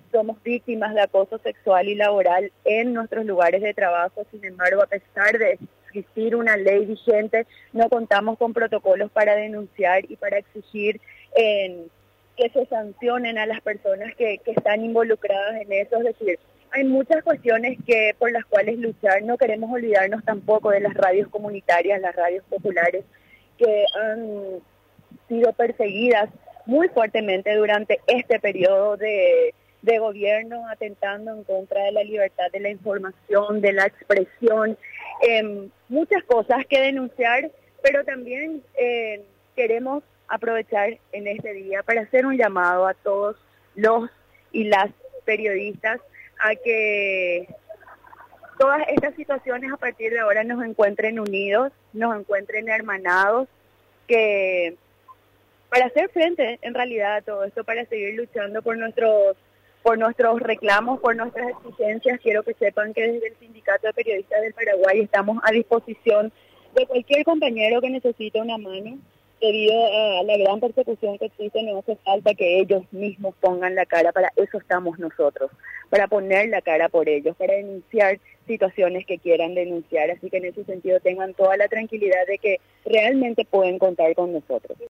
somos víctimas de acoso sexual y laboral en nuestros lugares de trabajo. Sin embargo, a pesar de existir una ley vigente, no contamos con protocolos para denunciar y para exigir que se sancionen a las personas que están involucradas en eso. Es decir, hay muchas cuestiones por las cuales luchar. No queremos olvidarnos tampoco de las radios comunitarias, las radios populares, que han sido perseguidas muy fuertemente durante este periodo de gobierno, atentando en contra de la libertad de la información, de la expresión, muchas cosas que denunciar, pero también queremos aprovechar en este día para hacer un llamado a todos los y las periodistas a que todas estas situaciones a partir de ahora nos encuentren unidos, nos encuentren hermanados, que para hacer frente en realidad a todo esto, para seguir luchando por nuestros reclamos, por nuestras exigencias. Quiero que sepan que desde el Sindicato de Periodistas del Paraguay estamos a disposición de cualquier compañero que necesite una mano. Debido a la gran persecución que existe, no hace falta que ellos mismos pongan la cara. Para eso estamos nosotros, para poner la cara por ellos, para denunciar situaciones que quieran denunciar. Así que en ese sentido tengan toda la tranquilidad de que realmente pueden contar con nosotros.